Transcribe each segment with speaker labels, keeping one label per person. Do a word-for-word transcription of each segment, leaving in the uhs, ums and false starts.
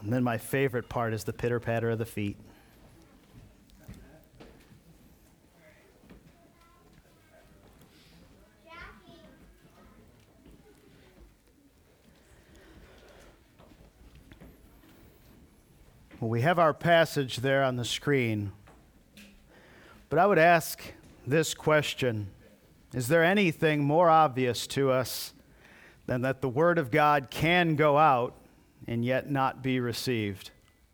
Speaker 1: And then my favorite part is the pitter-patter of the feet. Well, we have our passage there on the screen, but I would ask this question: is there anything more obvious to us than that the Word of God can go out and yet not be received?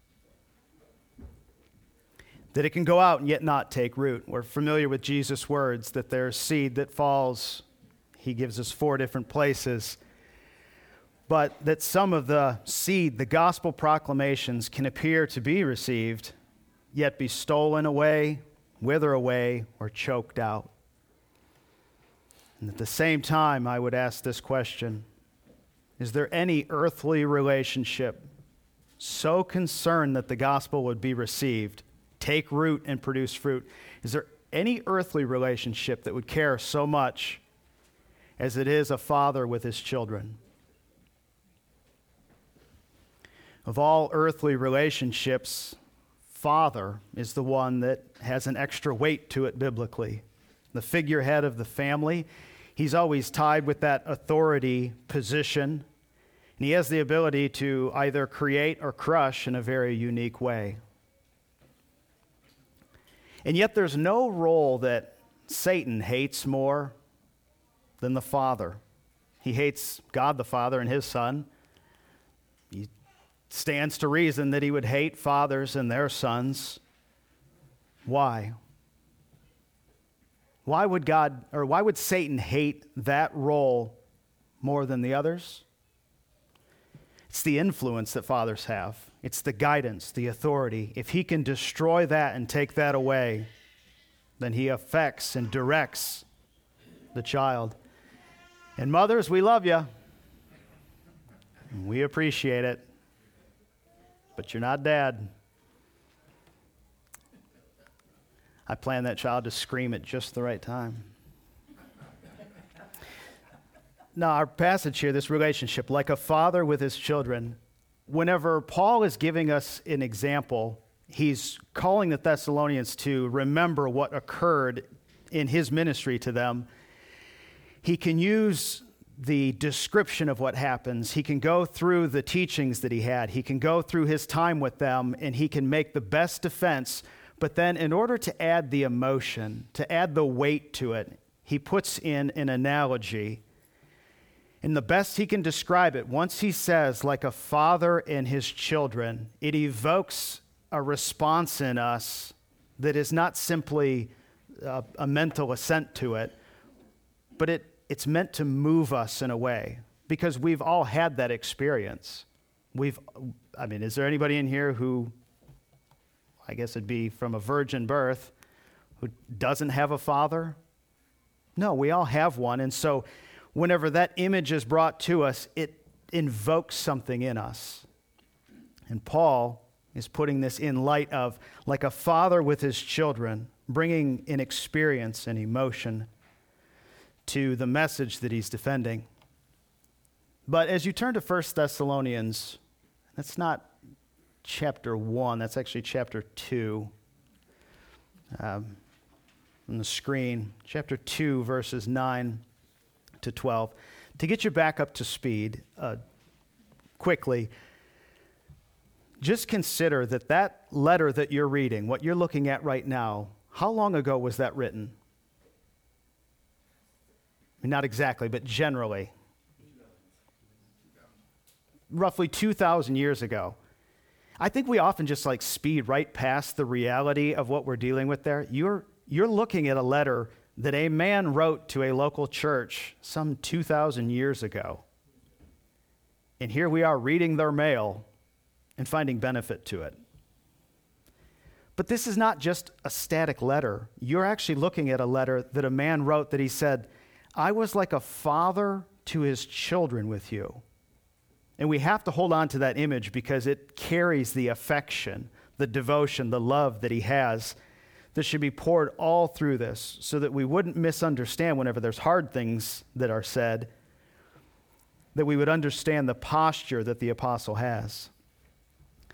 Speaker 1: That it can go out and yet not take root. We're familiar with Jesus' words that there's seed that falls. He gives us four different places. But that some of the seed, the gospel proclamations, can appear to be received, yet be stolen away, wither away, or choked out. And at the same time, I would ask this question: is there any earthly relationship so concerned that the gospel would be received, take root, and produce fruit? Is there any earthly relationship that would care so much as it is a father with his children? Of all earthly relationships, father is the one that has an extra weight to it biblically. The figurehead of the family, he's always tied with that authority position, and he has the ability to either create or crush in a very unique way. And yet there's no role that Satan hates more than the Father. He hates God the Father and his Son. He stands to reason that he would hate fathers and their sons. Why? Why would God, or why would Satan hate that role more than the others? It's the influence that fathers have. It's the guidance, the authority. If he can destroy that and take that away, then he affects and directs the child. And mothers, we love you. We appreciate it. But you're not dad. I planned that child to scream at just the right time. Now, our passage here, this relationship, like a father with his children, whenever Paul is giving us an example, he's calling the Thessalonians to remember what occurred in his ministry to them. He can use the description of what happens. He can go through the teachings that he had. He can go through his time with them, and he can make the best defense. But then in order to add the emotion, to add the weight to it, he puts in an analogy. And the best he can describe it, once he says, like a father and his children, it evokes a response in us that is not simply a, a mental assent to it, but it, it's meant to move us in a way, because we've all had that experience. We've, I mean, is there anybody in here who, I guess it'd be from a virgin birth, who doesn't have a father? No, we all have one. And so whenever that image is brought to us, it invokes something in us. And Paul is putting this in light of, like a father with his children, bringing an experience and emotion to the message that he's defending. But as you turn to First Thessalonians, that's not chapter one, that's actually chapter two. Um, on the screen, chapter two, verses nine to twelve. To get you back up to speed uh, quickly, just consider that that letter that you're reading, what you're looking at right now, how long ago was that written? I mean, not exactly, but generally. Roughly two thousand years ago. I think we often just like speed right past the reality of what we're dealing with there. You're, you're looking at a letter that a man wrote to a local church some two thousand years ago. And here we are reading their mail and finding benefit to it. But this is not just a static letter. You're actually looking at a letter that a man wrote that he said, I was like a father to his children with you. And we have to hold on to that image because it carries the affection, the devotion, the love that he has that should be poured all through this so that we wouldn't misunderstand whenever there's hard things that are said, that we would understand the posture that the apostle has.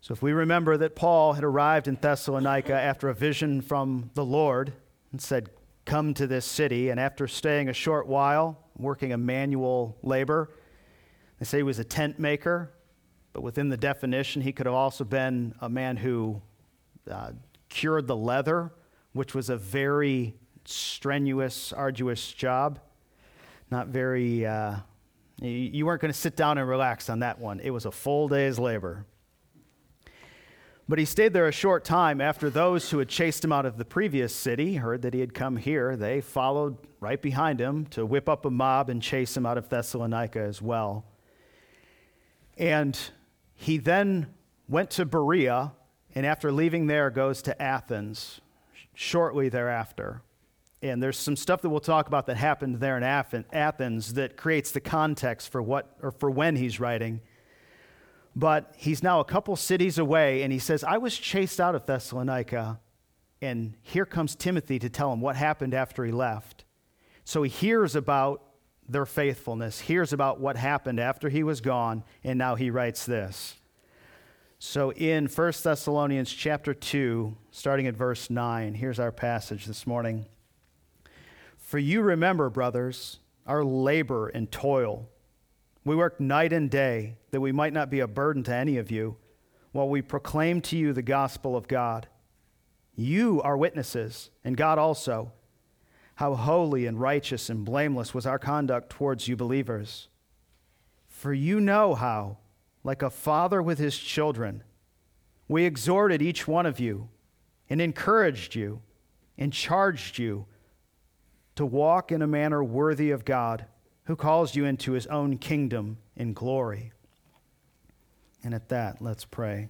Speaker 1: So if we remember that Paul had arrived in Thessalonica after a vision from the Lord and said, come to this city, and after staying a short while, working a manual labor, they say he was a tent maker, but within the definition, he could have also been a man who uh, cured the leather, which was a very strenuous, arduous job. Not very, uh, you, you weren't going to sit down and relax on that one. It was a full day's labor. But he stayed there a short time. After those who had chased him out of the previous city heard that he had come here, they followed right behind him to whip up a mob and chase him out of Thessalonica as well. And he then went to Berea, and after leaving there, goes to Athens shortly thereafter. And there's some stuff that we'll talk about that happened there in Athens that creates the context for what or for when he's writing. But he's now a couple cities away, and he says, I was chased out of Thessalonica, and here comes Timothy to tell him what happened after he left. So he hears about their faithfulness, hears about what happened after he was gone, and now he writes this. So in First Thessalonians chapter two, starting at verse nine, here's our passage this morning. For you remember, brothers, our labor and toil. We worked night and day that we might not be a burden to any of you while we proclaim to you the gospel of God. You are witnesses, and God also, how holy and righteous and blameless was our conduct towards you believers. For you know how, like a father with his children, we exhorted each one of you and encouraged you and charged you to walk in a manner worthy of God, who calls you into his own kingdom in glory. And at that, let's pray.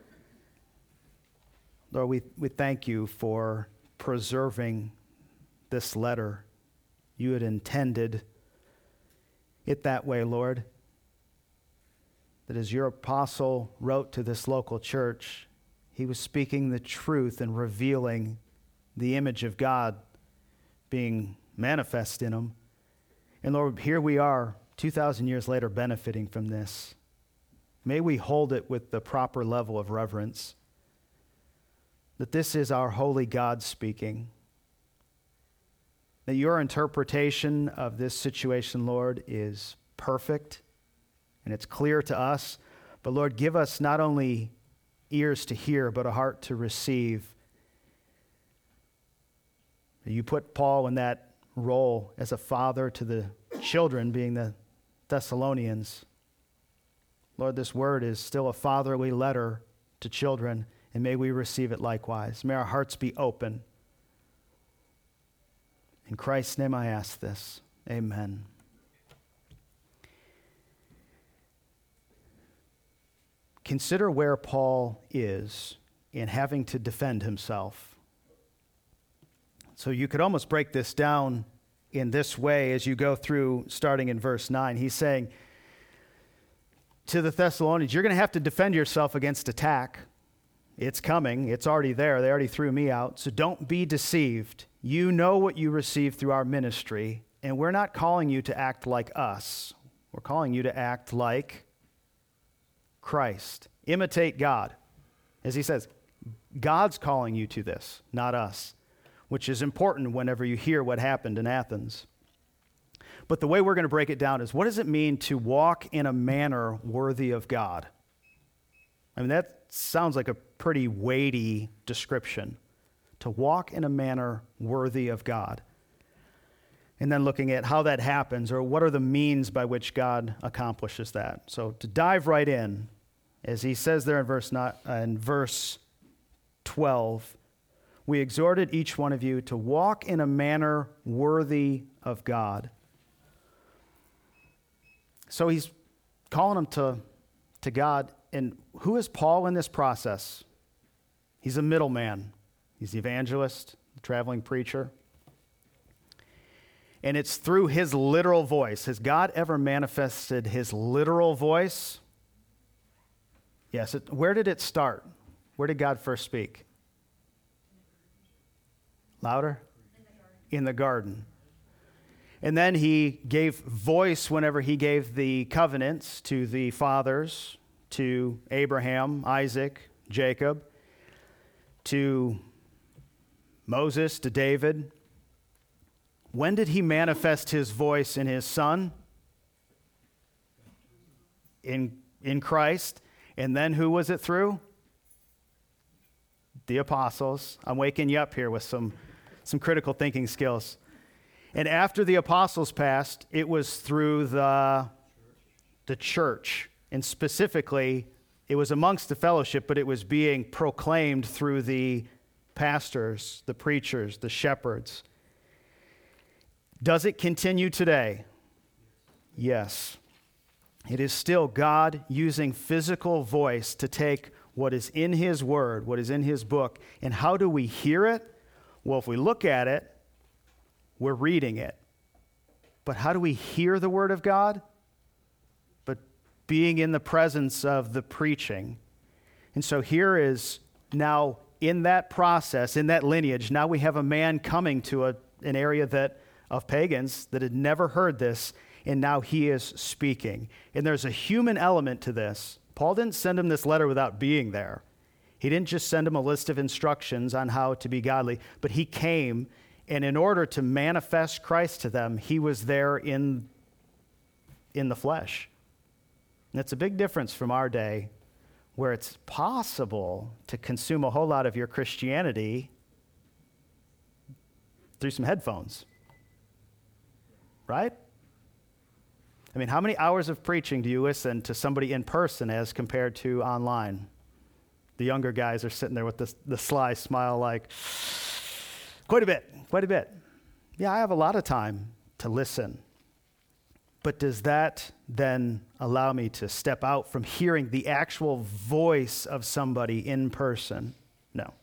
Speaker 1: Lord, we, we thank you for preserving this letter. You had intended it that way, Lord, that as your apostle wrote to this local church, he was speaking the truth and revealing the image of God being manifest in them. And Lord, here we are, two thousand years later, benefiting from this. May we hold it with the proper level of reverence, that this is our holy God speaking, that your interpretation of this situation, Lord, is perfect, and it's clear to us. But Lord, give us not only ears to hear, but a heart to receive. You put Paul in that role as a father to the children, being the Thessalonians. Lord, this word is still a fatherly letter to children, and may we receive it likewise. May our hearts be open. In Christ's name I ask this. Amen. Consider where Paul is in having to defend himself. So you could almost break this down in this way as you go through, starting in verse nine. He's saying to the Thessalonians, you're going to have to defend yourself against attack. It's coming. It's already there. They already threw me out. So don't be deceived. You know what you received through our ministry, and we're not calling you to act like us. We're calling you to act like Christ. Imitate God. As he says, God's calling you to this, not us, which is important whenever you hear what happened in Athens. But the way we're going to break it down is, what does it mean to walk in a manner worthy of God? I mean, that sounds like a pretty weighty description. To walk in a manner worthy of God. And then looking at how that happens, or what are the means by which God accomplishes that. So to dive right in, as he says there in verse, not, uh, in verse twelve, we exhorted each one of you to walk in a manner worthy of God. So he's calling them to, to God. And who is Paul in this process? He's a middleman. He's the evangelist, the traveling preacher. And it's through his literal voice. Has God ever manifested his literal voice? Yes. It, where did it start? Where did God first speak? Louder? In the garden. In the garden. And then he gave voice whenever he gave the covenants to the fathers, to Abraham, Isaac, Jacob, to Moses, to David. When did he manifest his voice in his son? In, in Christ. And then who was it through? The apostles. I'm waking you up here with some, some critical thinking skills. And after the apostles passed, it was through the, the church. And specifically, it was amongst the fellowship, but it was being proclaimed through the pastors, the preachers, the shepherds. Does it continue today? Yes. It is still God using physical voice to take what is in his word, what is in his book. And how do we hear it? Well, if we look at it, we're reading it. But how do we hear the word of God? But being in the presence of the preaching. And so here is now in that process, in that lineage, now we have a man coming to a, an area that of pagans that had never heard this, and now he is speaking. And there's a human element to this. Paul didn't send him this letter without being there. He didn't just send him a list of instructions on how to be godly, but he came, and in order to manifest Christ to them, he was there in, in the flesh. And it's a big difference from our day, where it's possible to consume a whole lot of your Christianity through some headphones. Right? I mean, how many hours of preaching do you listen to somebody in person as compared to online? The younger guys are sitting there with the, the sly smile like, quite a bit, quite a bit. Yeah, I have a lot of time to listen. But does that then allow me to step out from hearing the actual voice of somebody in person? No.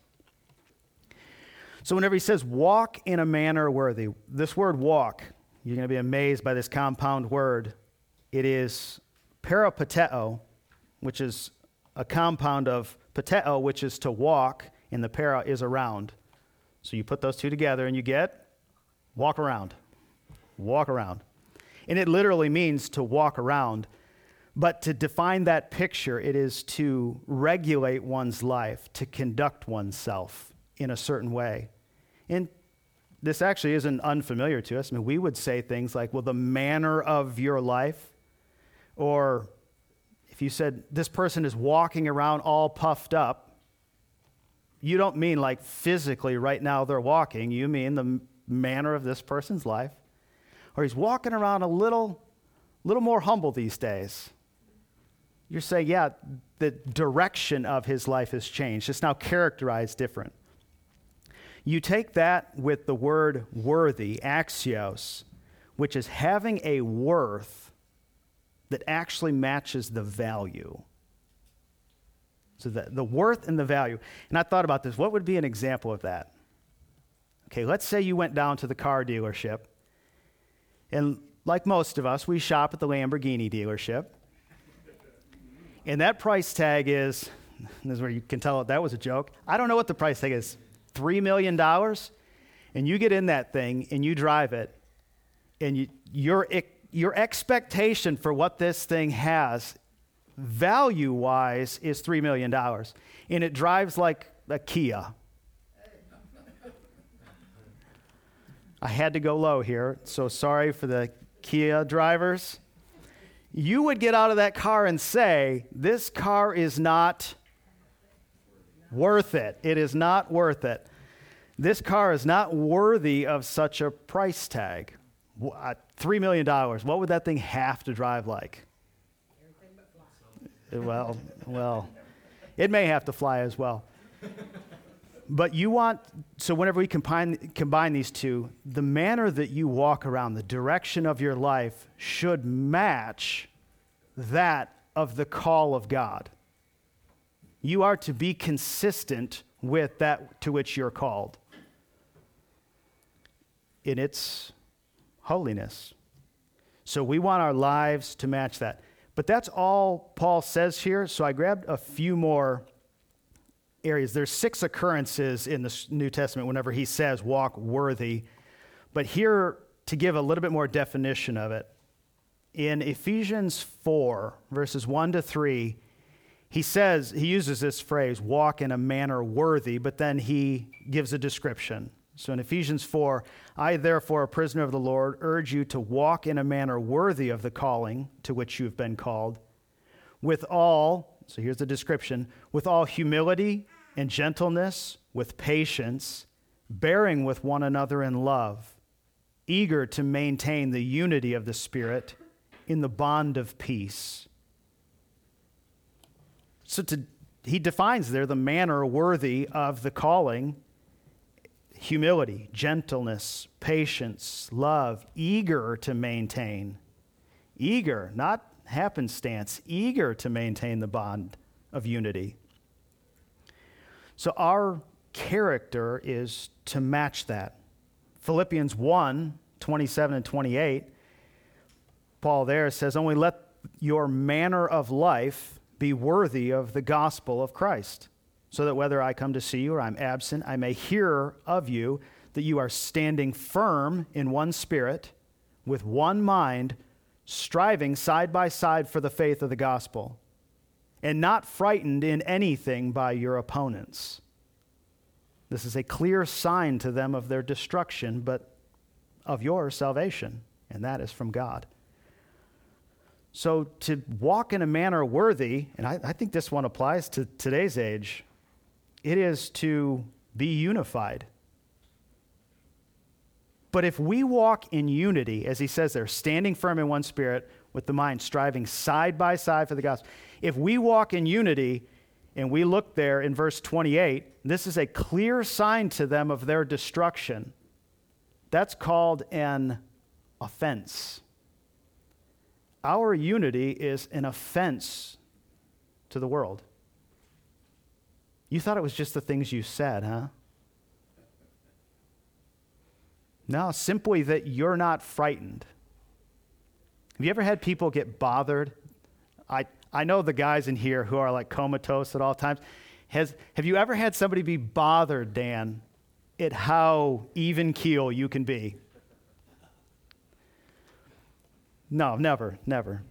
Speaker 1: So whenever he says, walk in a manner worthy, this word walk, you're going to be amazed by this compound word. It is peripateo, which is a compound of pateo, which is to walk, and the para is around. So you put those two together and you get walk around. Walk around. And it literally means to walk around. But to define that picture, it is to regulate one's life, to conduct oneself in a certain way. And this actually isn't unfamiliar to us. I mean, we would say things like, well, the manner of your life, or if you said this person is walking around all puffed up, you don't mean like physically right now they're walking. You mean the manner of this person's life. Or he's walking around a little, little more humble these days. You're saying, yeah, the direction of his life has changed. It's now characterized different. You take that with the word worthy, axios, which is having a worth that actually matches the value. So the, the worth and the value. And I thought about this. What would be an example of that? Okay, let's say you went down to the car dealership, and like most of us, we shop at the Lamborghini dealership. And that price tag is, this is where you can tell that was a joke. I don't know what the price tag is. three million dollars, and you get in that thing and you drive it, and you, your, your expectation for what this thing has, value-wise, is three million dollars. And it drives like a Kia. I had to go low here, so sorry for the Kia drivers. You would get out of that car and say, this car is not worth it. It is not worth it. This car is not worthy of such a price tag. Three million dollars. What would that thing have to drive like?
Speaker 2: Everything but fly.
Speaker 1: Well, well, it may have to fly as well. But you want, so whenever we combine, combine these two, the manner that you walk around, the direction of your life should match that of the call of God. You are to be consistent with that to which you're called in its holiness. So we want our lives to match that. But that's all Paul says here, so I grabbed a few more areas. There's six occurrences in the New Testament whenever he says walk worthy. But here, to give a little bit more definition of it, in Ephesians four, verses one to three, he says, he uses this phrase, walk in a manner worthy, but then he gives a description. So in Ephesians four, I therefore, a prisoner of the Lord, urge you to walk in a manner worthy of the calling to which you have been called, with all, so here's the description, with all humility and gentleness, with patience, bearing with one another in love, eager to maintain the unity of the Spirit in the bond of peace. So to, he defines there the manner worthy of the calling: humility, gentleness, patience, love, eager to maintain. Eager, not happenstance, eager to maintain the bond of unity. So our character is to match that. Philippians one, twenty-seven and twenty-eight, Paul there says, only let your manner of life be worthy of the gospel of Christ, so that whether I come to see you or I'm absent, I may hear of you that you are standing firm in one spirit, with one mind, striving side by side for the faith of the gospel, and not frightened in anything by your opponents. This is a clear sign to them of their destruction, but of your salvation, and that is from God. So to walk in a manner worthy, and I, I think this one applies to today's age, it is to be unified. But if we walk in unity, as he says there, standing firm in one spirit, with the mind striving side by side for the gospel, if we walk in unity, and we look there in verse twenty-eight, this is a clear sign to them of their destruction. That's called an offense. Our unity is an offense to the world. You thought it was just the things you said, huh? No, simply that you're not frightened. Have you ever had people get bothered? I, I know the guys in here who are like comatose at all times. Has, have you ever had somebody be bothered, Dan, at how even keel you can be? No, never, never.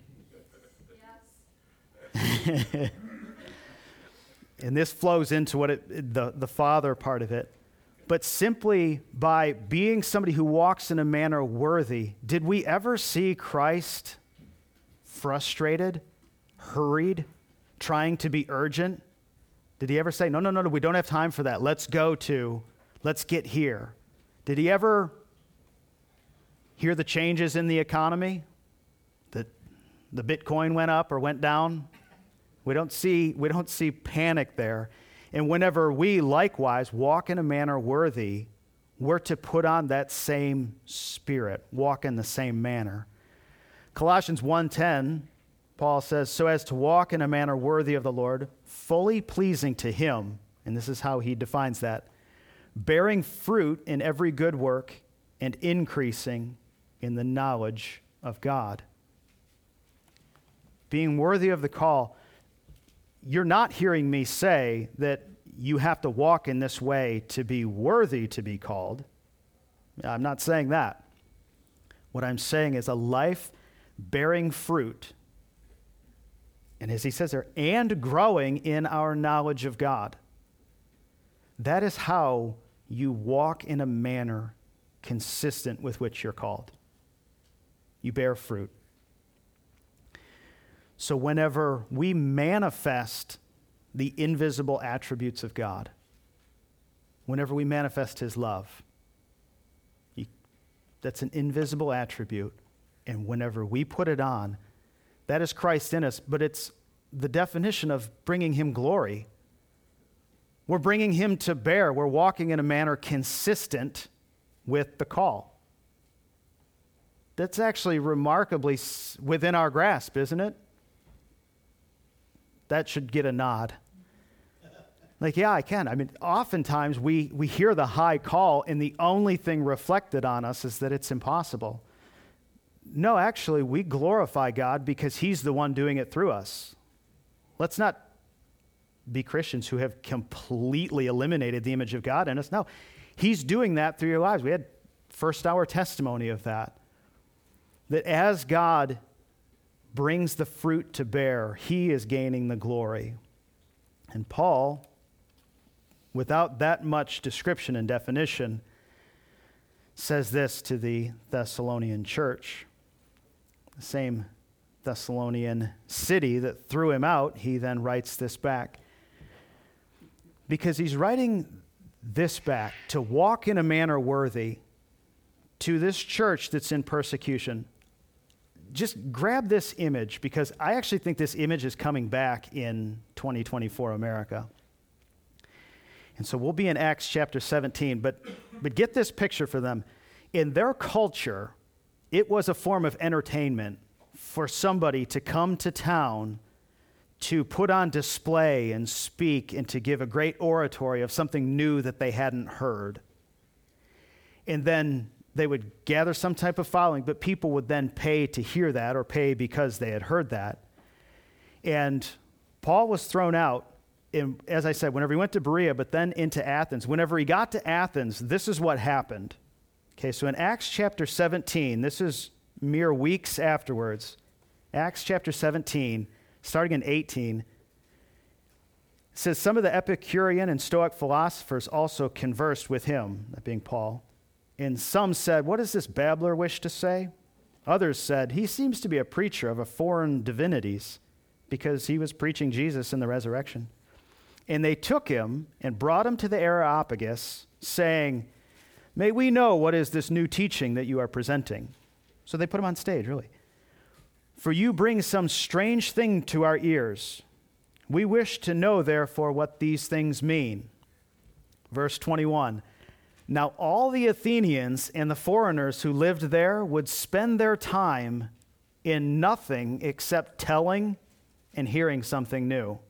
Speaker 1: Yes. And this flows into what it, the, the father part of it. But simply by being somebody who walks in a manner worthy, did we ever see Christ frustrated, hurried, trying to be urgent? Did he ever say, no, no, no, no, we don't have time for that. Let's go to, let's get here. Did he ever hear the changes in the economy? That the Bitcoin went up or went down? We don't see, we don't see panic there. And whenever we likewise walk in a manner worthy, we're to put on that same spirit, walk in the same manner. Colossians one ten, Paul says, so as to walk in a manner worthy of the Lord, fully pleasing to him, and this is how he defines that, bearing fruit in every good work and increasing in the knowledge of God. Being worthy of the call, you're not hearing me say that you have to walk in this way to be worthy to be called. I'm not saying that. What I'm saying is a life bearing fruit, and as he says there, and growing in our knowledge of God. That is how you walk in a manner consistent with which you're called. You bear fruit. So whenever we manifest the invisible attributes of God, whenever we manifest his love, he, that's an invisible attribute. And whenever we put it on, that is Christ in us, but it's the definition of bringing him glory. We're bringing him to bear. We're walking in a manner consistent with the call. That's actually remarkably within our grasp, isn't it? That should get a nod. Like, yeah, I can. I mean, oftentimes we, we hear the high call, and the only thing reflected on us is that it's impossible. No, actually, we glorify God because he's the one doing it through us. Let's not be Christians who have completely eliminated the image of God in us. No, he's doing that through your lives. We had first hour testimony of that. That as God brings the fruit to bear, he is gaining the glory. And Paul, without that much description and definition, says this to the Thessalonian church. The same Thessalonian city that threw him out, he then writes this back. Because he's writing this back to walk in a manner worthy to this church that's in persecution. Just grab this image, because I actually think this image is coming back in twenty twenty-four America. And so we'll be in Acts chapter seventeen, but, but get this picture for them. In their culture, it was a form of entertainment for somebody to come to town to put on display and speak and to give a great oratory of something new that they hadn't heard. And then they would gather some type of following, but people would then pay to hear that or pay because they had heard that. And Paul was thrown out, in, as I said, whenever he went to Berea, but then into Athens. Whenever he got to Athens, this is what happened. Okay, so in Acts chapter seventeen, this is mere weeks afterwards, Acts chapter seventeen, starting in eighteen, it says, some of the Epicurean and Stoic philosophers also conversed with him, that being Paul. And some said, what does this babbler wish to say? Others said, he seems to be a preacher of a foreign divinities, because he was preaching Jesus in the resurrection. And they took him and brought him to the Areopagus, saying, may we know what is this new teaching that you are presenting? So they put him on stage, really. For you bring some strange thing to our ears. We wish to know, therefore, what these things mean. Verse twenty-one. Now all the Athenians and the foreigners who lived there would spend their time in nothing except telling and hearing something new.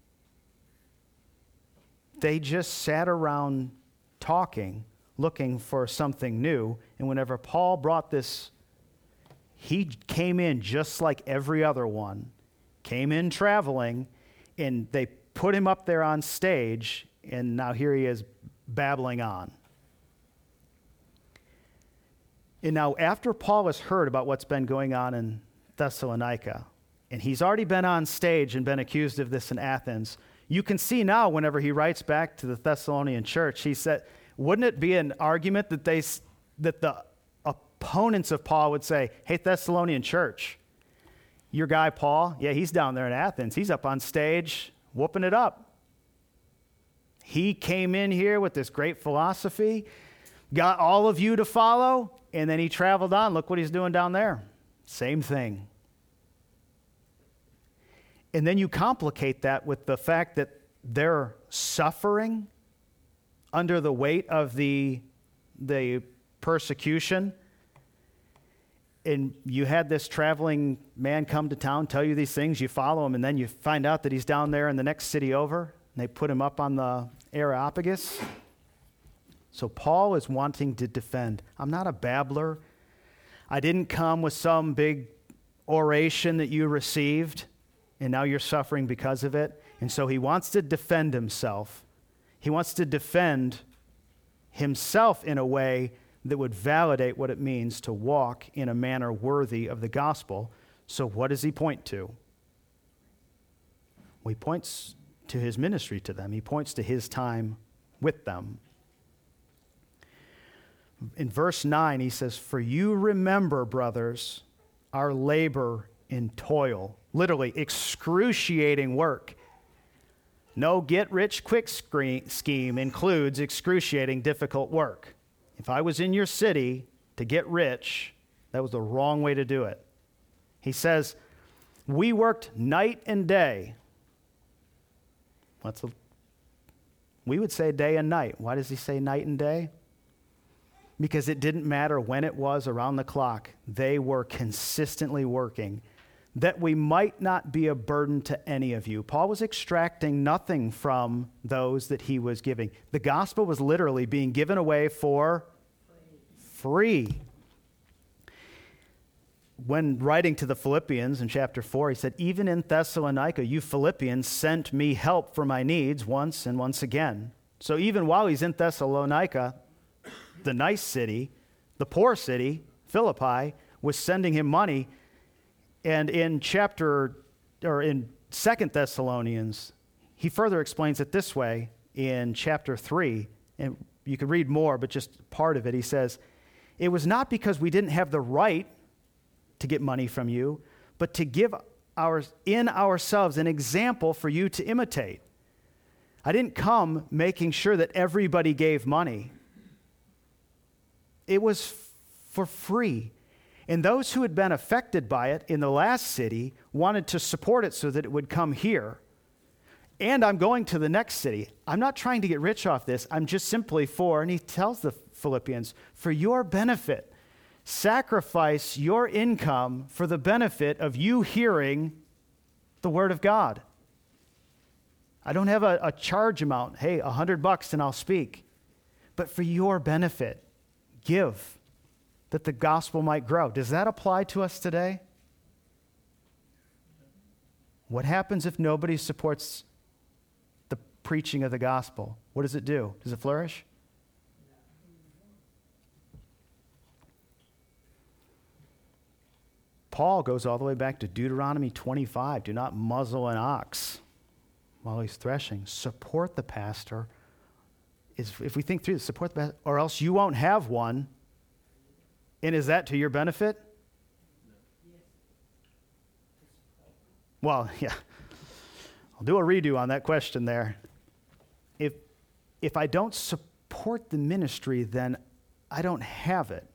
Speaker 1: They just sat around talking, looking for something new. And whenever Paul brought this, he came in just like every other one, came in traveling, and they put him up there on stage, and now here he is babbling on. And now after Paul has heard about what's been going on in Thessalonica, and he's already been on stage and been accused of this in Athens, you can see now whenever he writes back to the Thessalonian church, he said, wouldn't it be an argument that they that the opponents of Paul would say, hey, Thessalonian church, your guy Paul, yeah, he's down there in Athens. He's up on stage whooping it up. He came in here with this great philosophy, got all of you to follow, and then he traveled on. Look what he's doing down there. Same thing. And then you complicate that with the fact that they're suffering under the weight of the, the persecution. And you had this traveling man come to town, tell you these things, you follow him, and then you find out that he's down there in the next city over, and they put him up on the Areopagus. So Paul is wanting to defend. I'm not a babbler. I didn't come with some big oration that you received, and now you're suffering because of it. And so he wants to defend himself. He wants to defend himself in a way that would validate what it means to walk in a manner worthy of the gospel. So what does he point to? Well, he points to his ministry to them. He points to his time with them. In verse nine, he says, for you remember, brothers, our labor and toil. Literally, excruciating work. No get-rich-quick scheme includes excruciating, difficult work. If I was in your city to get rich, that was the wrong way to do it. He says, we worked night and day. What's a, we would say day and night. Why does he say night and day? Because it didn't matter when it was around the clock. They were consistently working, that we might not be a burden to any of you. Paul was extracting nothing from those that he was giving. The gospel was literally being given away for free. free. When writing to the Philippians in chapter four, he said, even in Thessalonica, you Philippians sent me help for my needs once and once again. So even while he's in Thessalonica, the nice city, the poor city, Philippi, was sending him money. And in chapter, or in Second Thessalonians, he further explains it this way in chapter three, and you could read more, but just part of it. He says, "It was not because we didn't have the right to get money from you, but to give our, in ourselves an example for you to imitate. I didn't come making sure that everybody gave money. It was f- for free. And those who had been affected by it in the last city wanted to support it so that it would come here. And I'm going to the next city. I'm not trying to get rich off this. I'm just simply for," and he tells the Philippians, "for your benefit. Sacrifice your income for the benefit of you hearing the word of God. I don't have a, a charge amount. Hey, a hundred bucks and I'll speak. But for your benefit, give, that the gospel might grow." Does that apply to us today? What happens if nobody supports the preaching of the gospel? What does it do? Does it flourish? Paul goes all the way back to Deuteronomy twenty-five. Do not muzzle an ox while he's threshing. Support the pastor. Is, if we think through this, support the pastor, or else you won't have one. And is that to your benefit? Well, yeah. I'll do a redo on that question there. If, if I don't support the ministry, then I don't have it.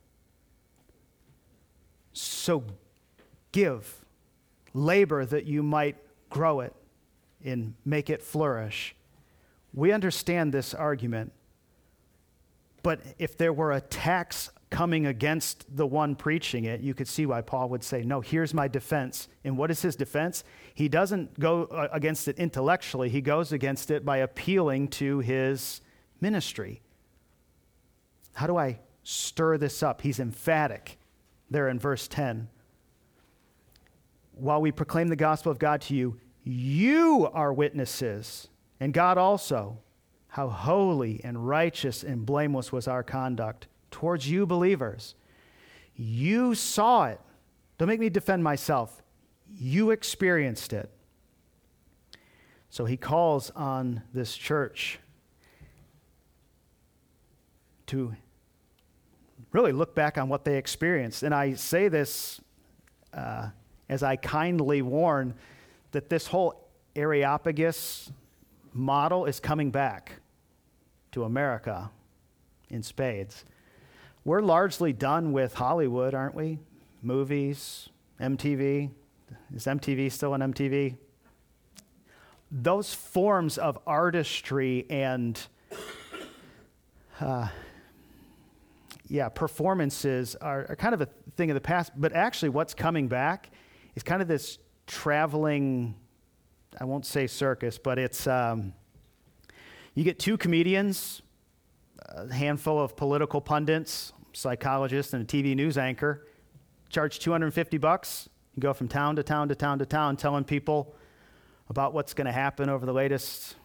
Speaker 1: So give, labor that you might grow it and make it flourish. We understand this argument, but if there were a tax coming against the one preaching it, you could see why Paul would say, no, here's my defense. And what is his defense? He doesn't go against it intellectually. He goes against it by appealing to his ministry. How do I stir this up? He's emphatic there in verse ten. While we proclaim the gospel of God to you, you are witnesses, and God also, how holy and righteous and blameless was our conduct towards you believers. You saw it. Don't make me defend myself. You experienced it. So he calls on this church to really look back on what they experienced. And I say this uh, as I kindly warn that this whole Areopagus model is coming back to America in spades. We're largely done with Hollywood, aren't we? Movies, M T V. Is M T V still on M T V? Those forms of artistry and uh, yeah, performances are, are kind of a thing of the past, but actually what's coming back is kind of this traveling, I won't say circus, but it's, um, you get two comedians, a handful of political pundits, psychologists, and a T V news anchor, charge two hundred fifty bucks, you go from town to town to town to town telling people about what's going to happen over the latest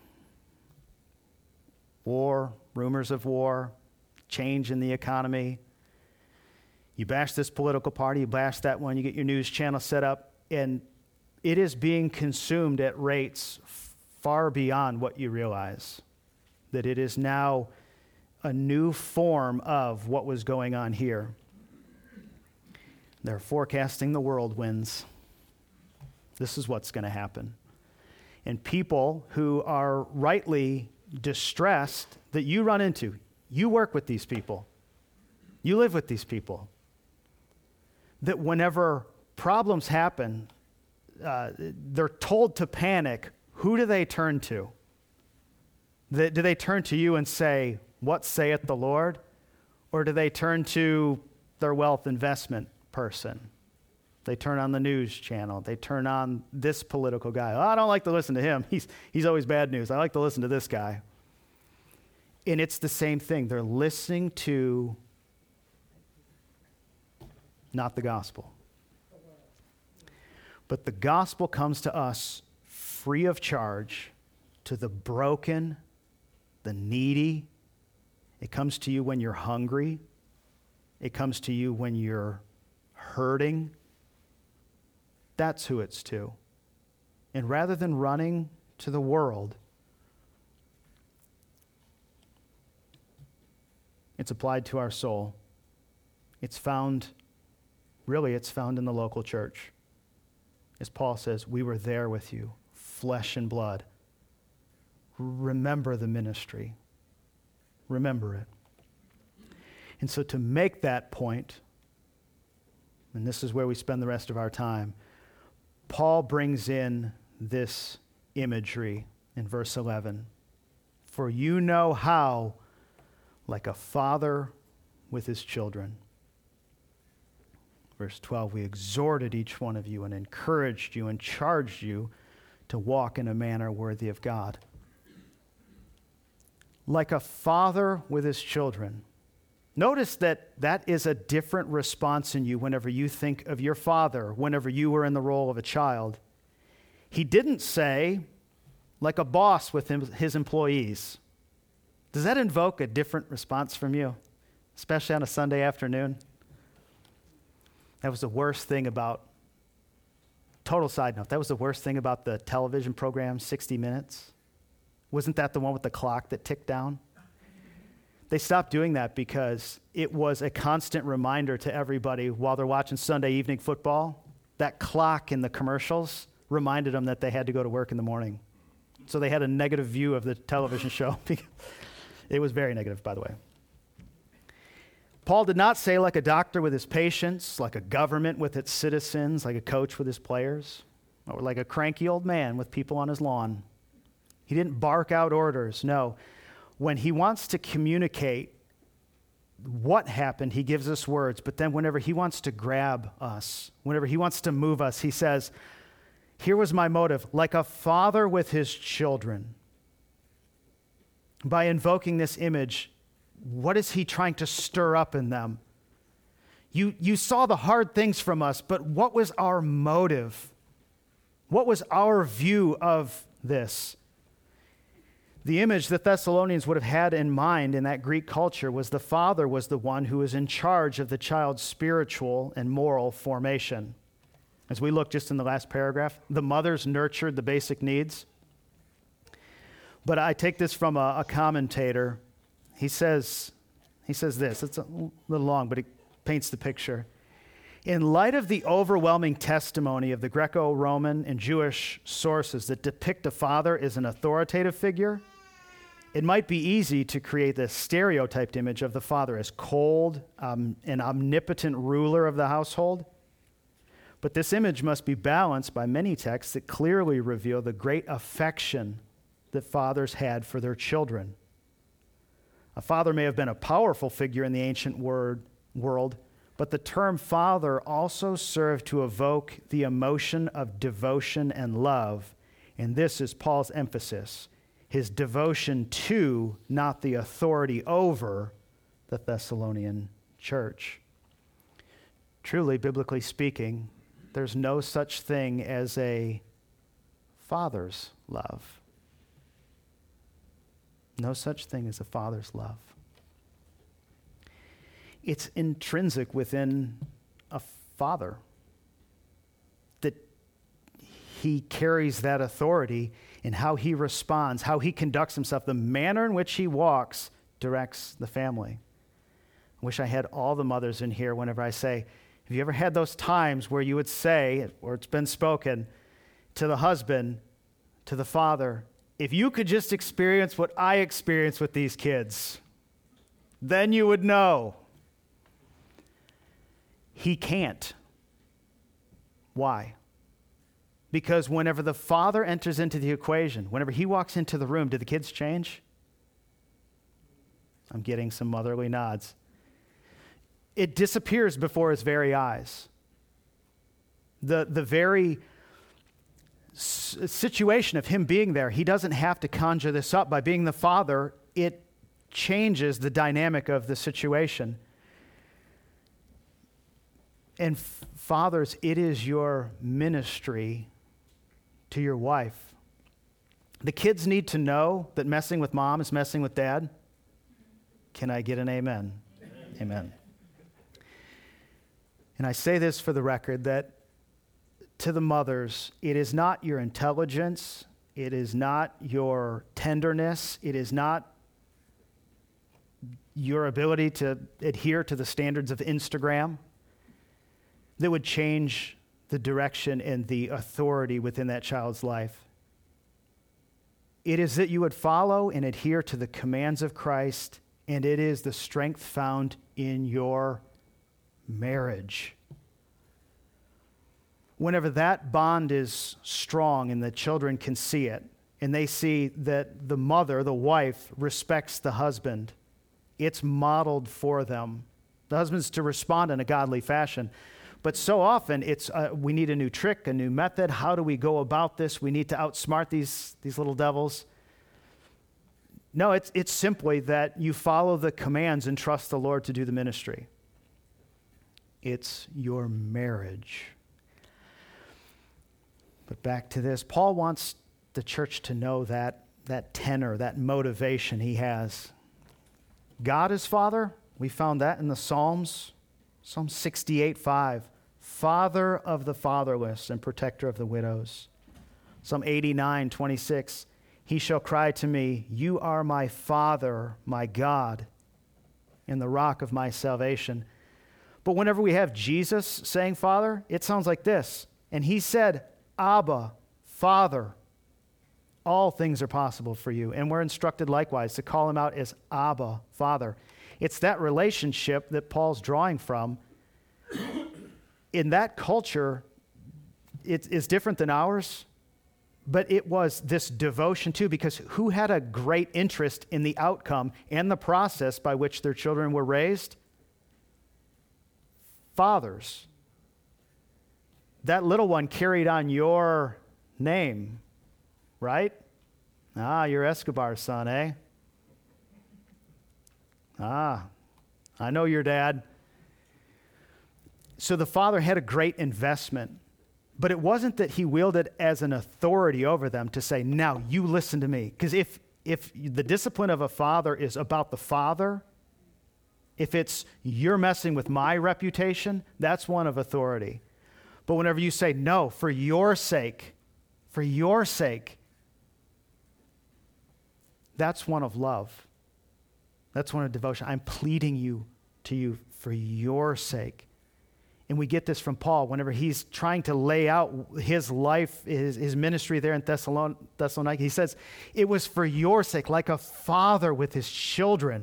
Speaker 1: war, rumors of war, change in the economy. You bash this political party, you bash that one, you get your news channel set up, and it is being consumed at rates far beyond what you realize. That it is now a new form of what was going on here. They're forecasting the whirlwinds. This is what's going to happen. And people who are rightly distressed that you run into, you work with these people, you live with these people, that whenever problems happen, uh, they're told to panic. Who do they turn to? Do they turn to you and say, "What saith the Lord?" Or do they turn to their wealth investment person? They turn on the news channel. They turn on this political guy. Oh, I don't like to listen to him. He's, he's always bad news. I like to listen to this guy. And it's the same thing. They're listening to not the gospel. But the gospel comes to us free of charge, to the broken, the needy. It comes to you when you're hungry. It comes to you when you're hurting. That's who it's to. And rather than running to the world It's applied to our soul. It's found, really, it's found in the local church. As Paul says, we were there with you, flesh and blood. Remember the ministry. Remember it. And so to make that point, and this is where we spend the rest of our time, Paul brings in this imagery in verse eleven. For you know how, like a father with his children. Verse twelve, we exhorted each one of you and encouraged you and charged you to walk in a manner worthy of God. Like a father with his children. Notice that that is a different response in you whenever you think of your father, whenever you were in the role of a child. He didn't say, like a boss with him, his employees. Does that invoke a different response from you, especially on a Sunday afternoon? That was the worst thing about, total side note, that was the worst thing about the television program, sixty minutes. Wasn't that the one with the clock that ticked down? They stopped doing that because it was a constant reminder to everybody while they're watching Sunday evening football. That clock in the commercials reminded them that they had to go to work in the morning. So they had a negative view of the television show. It was very negative, by the way. Paul did not say like a doctor with his patients, like a government with its citizens, like a coach with his players, or like a cranky old man with people on his lawn. He didn't bark out orders. No. When he wants to communicate what happened, he gives us words. But then whenever he wants to grab us, whenever he wants to move us, he says, here was my motive, like a father with his children. By invoking this image, what is he trying to stir up in them? You, you saw the hard things from us, but what was our motive? What was our view of this? The image that Thessalonians would have had in mind in that Greek culture was the father was the one who was in charge of the child's spiritual and moral formation. As we look just in the last paragraph, the mothers nurtured the basic needs. But I take this from a, a commentator. He says, he says this. It's a little long, but it paints the picture. In light of the overwhelming testimony of the Greco-Roman and Jewish sources that depict a father as an authoritative figure, it might be easy to create this stereotyped image of the father as cold, um, an omnipotent ruler of the household. But this image must be balanced by many texts that clearly reveal the great affection that fathers had for their children. A father may have been a powerful figure in the ancient word, world, but the term father also served to evoke the emotion of devotion and love, and this is Paul's emphasis, his devotion to, not the authority over, the Thessalonian church. Truly, biblically speaking, there's no such thing as a father's love. No such thing as a father's love. It's intrinsic within a father that he carries that authority in how he responds, how he conducts himself, the manner in which he walks directs the family. I wish I had all the mothers in here whenever I say, have you ever had those times where you would say, or it's been spoken, to the husband, to the father, if you could just experience what I experienced with these kids, then you would know. He can't. Why? Because whenever the father enters into the equation, whenever he walks into the room, do the kids change? I'm getting some motherly nods. It disappears before his very eyes. The, the very s- situation of him being there, he doesn't have to conjure this up. By being the father, it changes the dynamic of the situation. And f- fathers, it is your ministry to your wife. The kids need to know that messing with mom is messing with dad. Can I get an amen? Amen. Amen. And I say this for the record, that to the mothers, it is not your intelligence, it is not your tenderness, it is not your ability to adhere to the standards of Instagram, that would change the direction and the authority within that child's life. It is that you would follow and adhere to the commands of Christ, and it is the strength found in your marriage. Whenever that bond is strong and the children can see it, and they see that the mother, the wife, respects the husband, it's modeled for them. The husband's to respond in a godly fashion. But so often, it's uh, we need a new trick, a new method. How do we go about this? We need to outsmart these, these little devils. No, it's, it's simply that you follow the commands and trust the Lord to do the ministry. It's your marriage. But back to this, Paul wants the church to know that, that tenor, that motivation he has. God is Father. We found that in the Psalms. Psalm sixty-eight five, Father of the fatherless and protector of the widows. Psalm eighty-nine twenty-six, He shall cry to me, you are my Father, my God, and the rock of my salvation. But whenever we have Jesus saying Father, it sounds like this. And he said, Abba, Father, all things are possible for you. And we're instructed likewise to call him out as Abba, Father. It's that relationship that Paul's drawing from. In that culture, it is different than ours, but it was this devotion too, because who had a great interest in the outcome and the process by which their children were raised? Fathers. That little one carried on your name, right? Ah, you're Escobar's son, eh? Ah, I know your dad. So the father had a great investment, but it wasn't that he wielded as an authority over them to say, now you listen to me. Because if, if the discipline of a father is about the father, if it's you're messing with my reputation, that's one of authority. But whenever you say, no, for your sake, for your sake, that's one of love. That's one of devotion. I'm pleading you to you for your sake. And we get this from Paul whenever he's trying to lay out his life, his, his ministry there in Thessalon- Thessalonica. He says, it was for your sake, like a father with his children.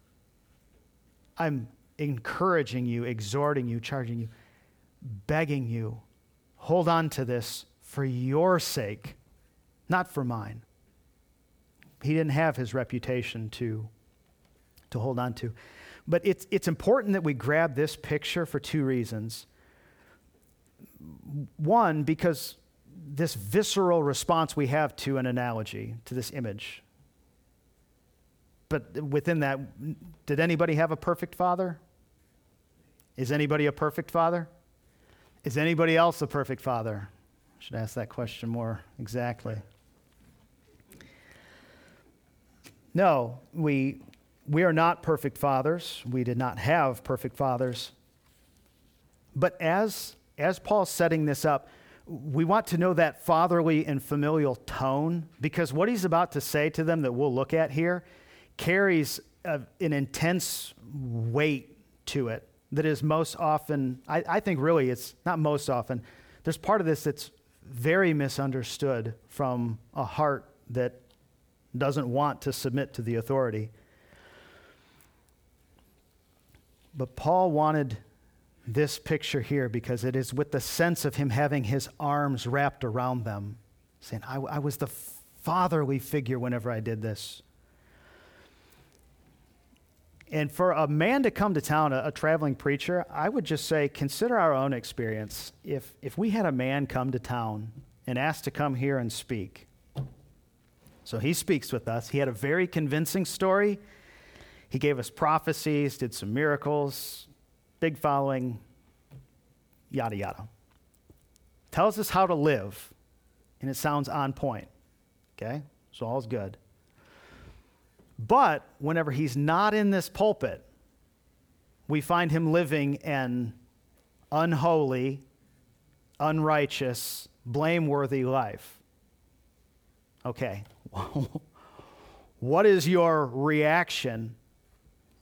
Speaker 1: I'm encouraging you, exhorting you, charging you, begging you, hold on to this for your sake, not for mine. He didn't have his reputation to to hold on to. But it's it's important that we grab this picture for two reasons. One, because this visceral response we have to an analogy, to this image. But within that, did anybody have a perfect father? Is anybody a perfect father? Is anybody else a perfect father? I should ask that question more exactly. No, we we are not perfect fathers. We did not have perfect fathers. But as as Paul's setting this up, we want to know that fatherly and familial tone, because what he's about to say to them that we'll look at here carries a, an intense weight to it that is most often, I, I think really it's not most often, there's part of this that's very misunderstood from a heart that doesn't want to submit to the authority. But Paul wanted this picture here because it is with the sense of him having his arms wrapped around them, saying, I, I was the fatherly figure whenever I did this. And for a man to come to town, a, a traveling preacher, I would just say, consider our own experience. If if we had a man come to town and asked to come here and speak, so he speaks with us. He had a very convincing story. He gave us prophecies, did some miracles, big following, yada, yada. Tells us how to live, and it sounds on point, okay? So all's good. But whenever he's not in this pulpit, we find him living an unholy, unrighteous, blameworthy life. Okay, what is your reaction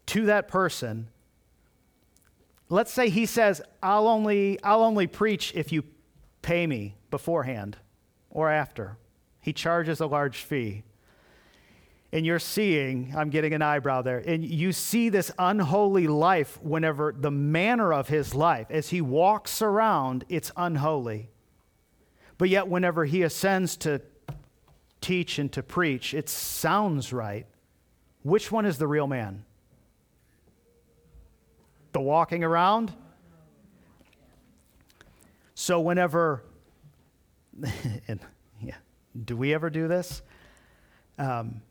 Speaker 1: to that person, let's say he says, I'll only, I'll only preach if you pay me beforehand or after. He charges a large fee. And you're seeing, I'm getting an eyebrow there, and you see this unholy life whenever the manner of his life, as he walks around, it's unholy. But yet whenever he ascends to teach and to preach, it sounds right. Which one is the real man? The walking around? So whenever, and yeah, do we ever do this? Um,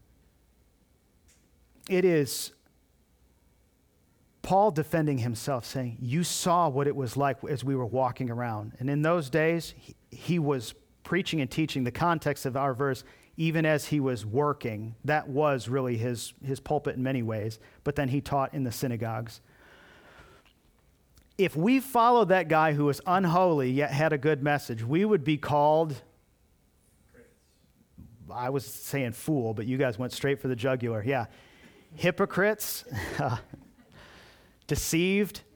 Speaker 1: It is Paul defending himself, saying, you saw what it was like as we were walking around. And in those days, he, he was preaching and teaching. The context of our verse, even as he was working, that was really his, his pulpit in many ways. But then he taught in the synagogues. If we followed that guy who was unholy yet had a good message, we would be called, I was saying fool, but you guys went straight for the jugular. Yeah. Hypocrites, uh, deceived.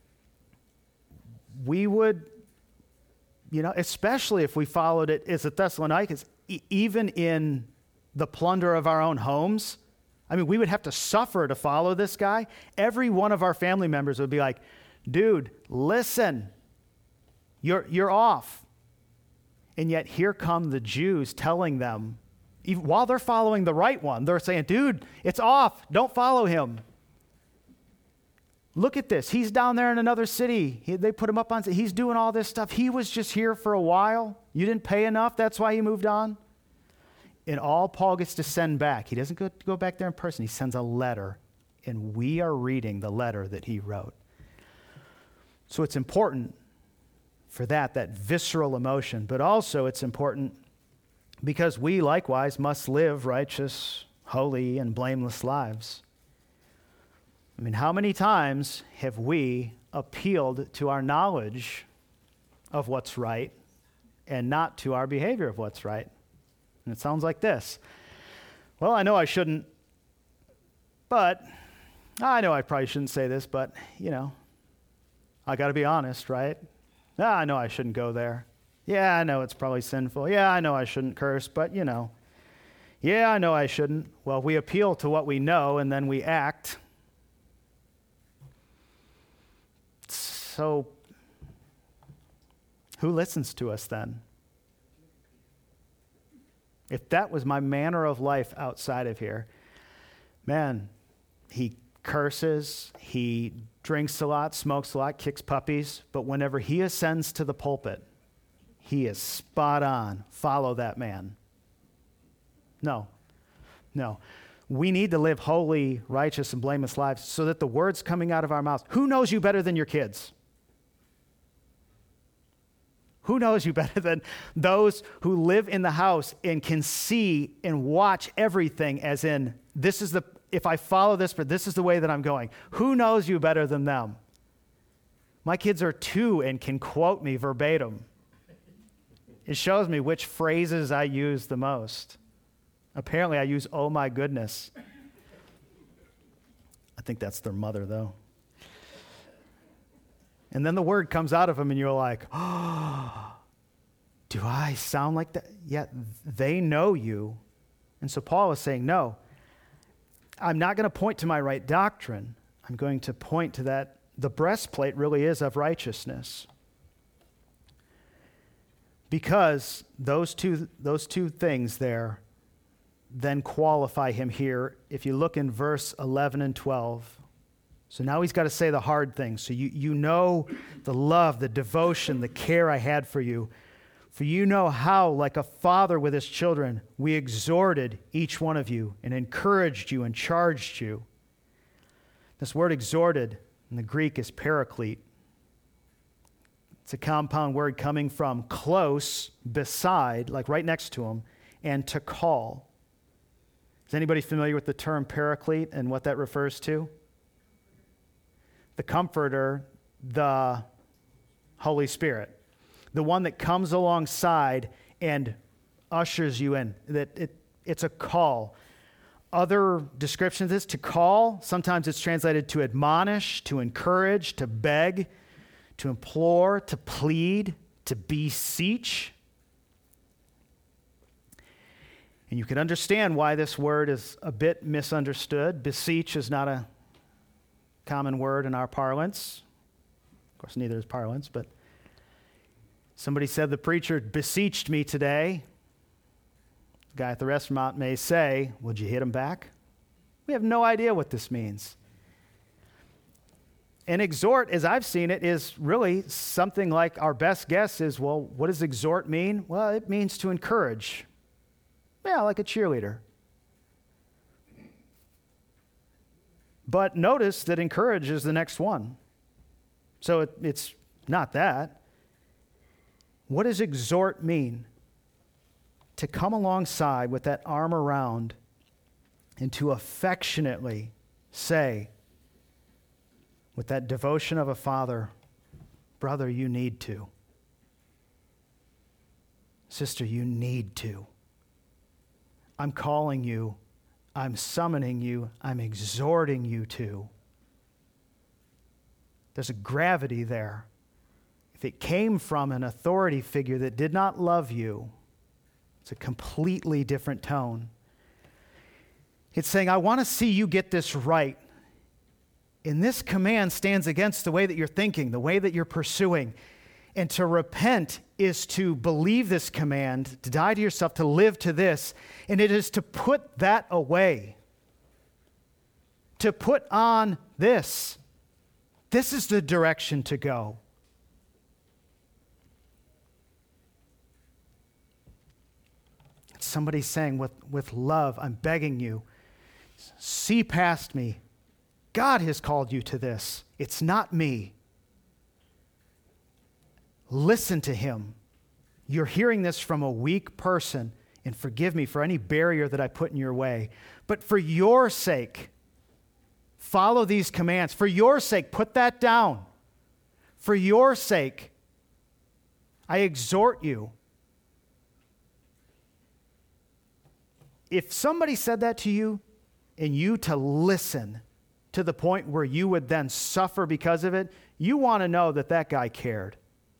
Speaker 1: We would, you know, especially if we followed it as the Thessalonians, e- even in the plunder of our own homes. I mean, we would have to suffer to follow this guy. Every one of our family members would be like, dude, listen, you're, you're off. And yet here come the Jews telling them, even while they're following the right one, they're saying, dude, it's off. Don't follow him. Look at this. He's down there in another city. He, they put him up on, he's doing all this stuff. He was just here for a while. You didn't pay enough. That's why he moved on. And all Paul gets to send back, he doesn't go, go back there in person. He sends a letter, and we are reading the letter that he wrote. So it's important for that, that visceral emotion, but also it's important because we likewise must live righteous, holy, and blameless lives. I mean, how many times have we appealed to our knowledge of what's right and not to our behavior of what's right? And it sounds like this. Well, I know I shouldn't, but I know I probably shouldn't say this, but, you know, I got to be honest, right? Ah, I know I shouldn't go there. Yeah, I know it's probably sinful. Yeah, I know I shouldn't curse, but, you know. Yeah, I know I shouldn't. Well, we appeal to what we know, and then we act. So, who listens to us then? If that was my manner of life outside of here, man, he curses, he drinks a lot, smokes a lot, kicks puppies, but whenever he ascends to the pulpit, he is spot on. Follow that man. No, no. We need to live holy, righteous, and blameless lives so that the words coming out of our mouths, who knows you better than your kids? Who knows you better than those who live in the house and can see and watch everything as in, this is the, if I follow this, but this is the way that I'm going. Who knows you better than them? My kids are two and can quote me verbatim. It shows me which phrases I use the most. Apparently, I use, oh my goodness. I think that's their mother, though. And then the word comes out of them, and you're like, oh, do I sound like that? Yeah, they know you. And so Paul is saying, no, I'm not going to point to my right doctrine. I'm going to point to that the breastplate really is of righteousness. Because those two, those two things there then qualify him here. If you look in verse eleven and twelve, so now he's got to say the hard things. So you, you know the love, the devotion, the care I had for you. For you know how, like a father with his children, we exhorted each one of you and encouraged you and charged you. This word exhorted in the Greek is paraclete. It's a compound word coming from close, beside, like right next to him, and to call. Is anybody familiar with the term paraclete and what that refers to? The Comforter, the Holy Spirit. The one that comes alongside and ushers you in. That it, it's a call. other descriptions of this, to call, sometimes it's translated to admonish, to encourage, to beg, to implore, to plead, to beseech. And you can understand why this word is a bit misunderstood. Beseech is not a common word in our parlance. Of course, neither is parlance, but somebody said the preacher beseeched me today. The guy at the restaurant may say, would you hit him back? We have no idea what this means. And exhort, as I've seen it, is really something like our best guess is, well, what does exhort mean? Well, it means to encourage. Yeah, like a cheerleader. But notice that encourage is the next one. So it, it's not that. What does exhort mean? To come alongside with that arm around and to affectionately say, with that devotion of a father, brother, you need to. Sister, you need to. I'm calling you. I'm summoning you. I'm exhorting you to. There's a gravity there. If it came from an authority figure that did not love you, it's a completely different tone. It's saying, I want to see you get this right. And this command stands against the way that you're thinking, the way that you're pursuing. And to repent is to believe this command, to die to yourself, to live to this. And it is to put that away. To put on this. This is the direction to go. It's somebody saying with, with love, I'm begging you, see past me. God has called you to this. It's not me. Listen to him. You're hearing this from a weak person, and forgive me for any barrier that I put in your way. But for your sake, follow these commands. For your sake, put that down. For your sake, I exhort you. If somebody said that to you, and you to listen to the point where you would then suffer because of it, you want to know that that guy cared.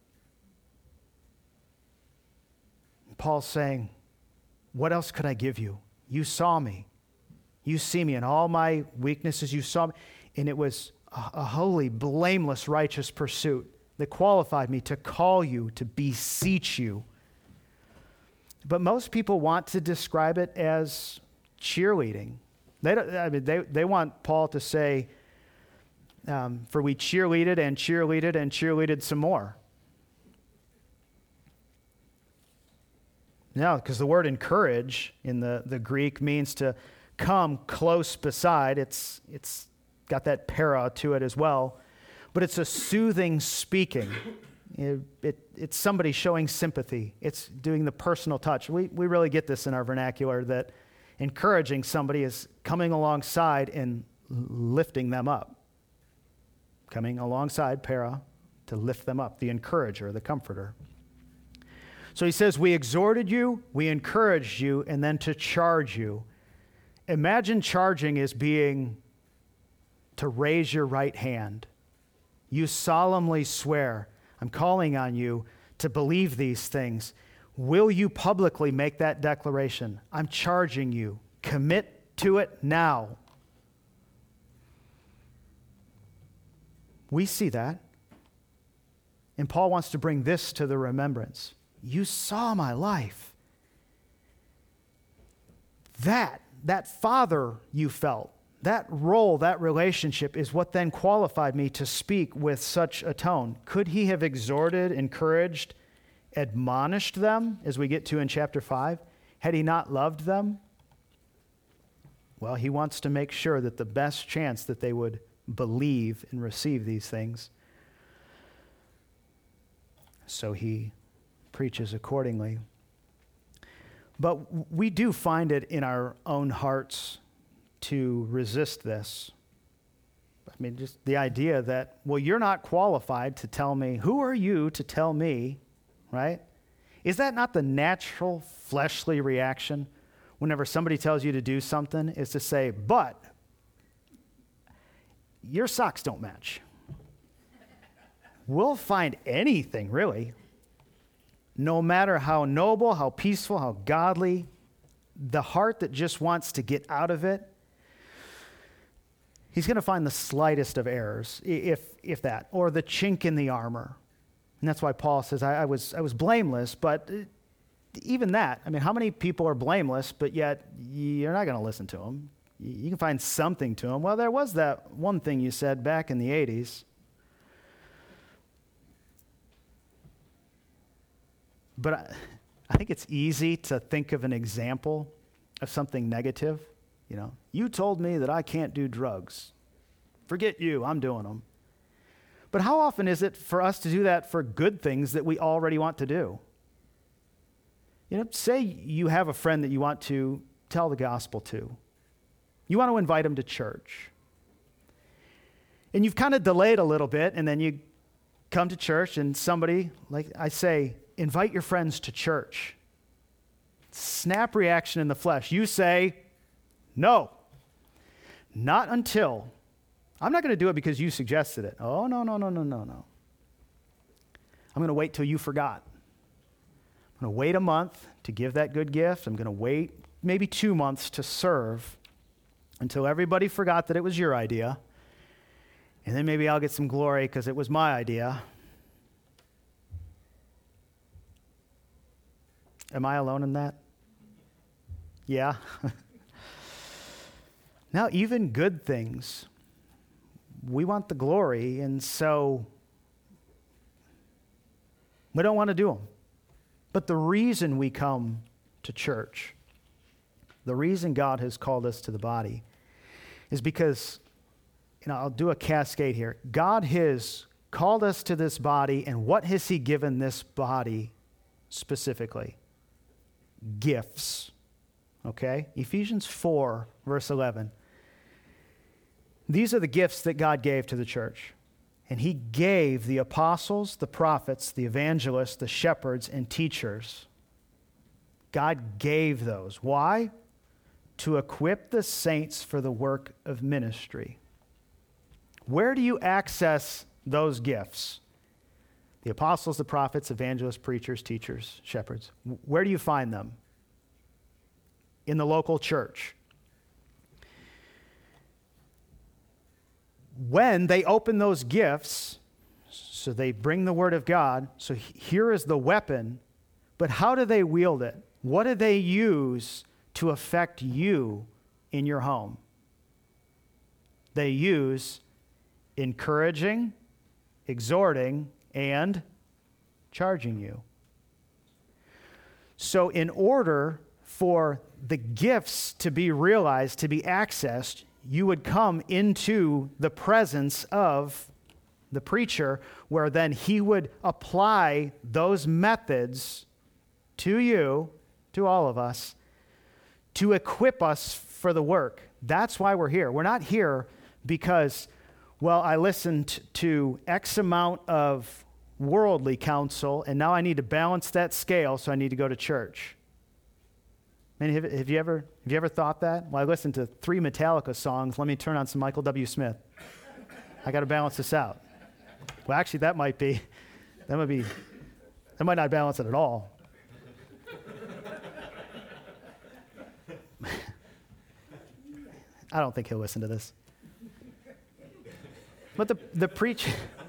Speaker 1: Paul's saying, what else could I give you? You saw me. You see me in all my weaknesses. You saw me. And it was a, a holy, blameless, righteous pursuit that qualified me to call you, to beseech you. But most people want to describe it as cheerleading. They don't, I mean, they, they want Paul to say, um, for we cheerleaded and cheerleaded and cheerleaded some more. No, because the word encourage in the, the Greek means to come close beside. It's it's got that para to it as well. But it's a soothing speaking. It, it, it's somebody showing sympathy. It's doing the personal touch. We, we really get this in our vernacular, that encouraging somebody is coming alongside and lifting them up. Coming alongside, para, to lift them up, the encourager, the comforter. So he says, we exhorted you, we encouraged you, and then to charge you. Imagine charging as being to raise your right hand. You solemnly swear, I'm calling on you to believe these things. Will you publicly make that declaration? I'm charging you. Commit to it now. We see that. And Paul wants to bring this to the remembrance. You saw my life. That, that father you felt, that role, that relationship is what then qualified me to speak with such a tone. Could he have exhorted, encouraged, admonished them, as we get to in chapter five? Had he not loved them? Well, he wants to make sure that the best chance that they would believe and receive these things. So he preaches accordingly. But we do find it in our own hearts to resist this. I mean, just the idea that, well, you're not qualified to tell me. Who are you to tell me, right? Is that not the natural fleshly reaction? whenever somebody tells you to do something is to say, but your socks don't match. We'll find anything, really. No matter how noble, how peaceful, how godly, the heart that just wants to get out of it, he's going to find the slightest of errors, if if that, or the chink in the armor. And that's why Paul says, I, I was I was blameless, but even that, I mean, how many people are blameless, but yet you're not going to listen to them? You can find something to them. Well, there was that one thing you said back in the eighties. But I, I think it's easy to think of an example of something negative. You know, you told me that I can't do drugs. Forget you, I'm doing them. But how often is it for us to do that for good things that we already want to do? You know, say you have a friend that you want to tell the gospel to. You want to invite him to church. And you've kind of delayed a little bit, and then you come to church, and somebody, like I say, invite your friends to church. Snap reaction in the flesh. You say, no, not until. I'm not going to do it because you suggested it. Oh, no, no, no, no, no, no. I'm going to wait till you forgot. I'm going to wait a month to give that good gift. I'm going to wait maybe two months to serve until everybody forgot that it was your idea. And then maybe I'll get some glory because it was my idea. Am I alone in that? Yeah. Now, even good things, we want the glory, and so we don't want to do them. But the reason we come to church, the reason God has called us to the body, is because, you know, I'll do a cascade here. God has called us to this body, and what has he given this body specifically? Gifts. Okay? Ephesians four, verse eleven. These are the gifts that God gave to the church. And he gave the apostles, the prophets, the evangelists, the shepherds, and teachers. God gave those. Why? To equip the saints for the work of ministry. Where do you access those gifts? The apostles, the prophets, evangelists, preachers, teachers, shepherds. Where do you find them? In the local church. When they open those gifts, so they bring the word of God, so here is the weapon, but how do they wield it? What do they use to affect you in your home? They use encouraging, exhorting, and charging you. So in order for the gifts to be realized, to be accessed, you would come into the presence of the preacher, where then he would apply those methods to you, to all of us, to equip us for the work. That's why we're here. We're not here because, well, I listened to X amount of worldly counsel, and now I need to balance that scale, so I need to go to church. I mean, have, have you ever have you ever thought that? Well, I listened to three Metallica songs. Let me turn on some Michael W. Smith. I got to balance this out. Well, actually, that might be that might be that might not balance it at all. I don't think he'll listen to this. But the the preach.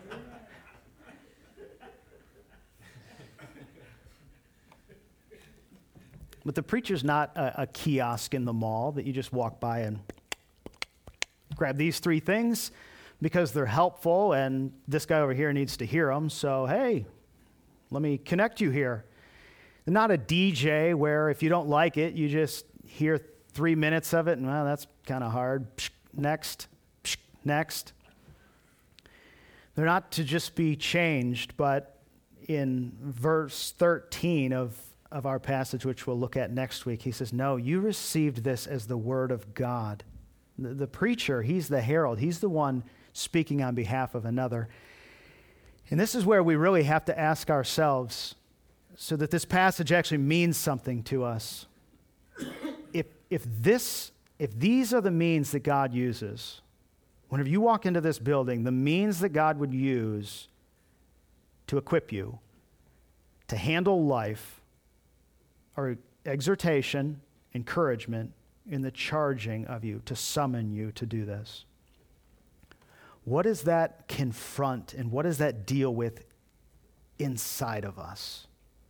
Speaker 1: But the preacher's not a, a kiosk in the mall that you just walk by and grab these three things because they're helpful and this guy over here needs to hear them. So, hey, let me connect you here. They're not a D J where if you don't like it, you just hear three minutes of it and, well, that's kind of hard. Next, next. They're not to just be changed, but in verse thirteen of of our passage, which we'll look at next week, he says, no, you received this as the word of God. The, the preacher, he's the herald. He's the one speaking on behalf of another. And this is where we really have to ask ourselves, so that this passage actually means something to us. if, if, this, if these are the means that God uses, whenever you walk into this building, the means that God would use to equip you to handle life are exhortation, encouragement, and the charging of you, to summon you to do this. What does that confront and what does that deal with inside of us?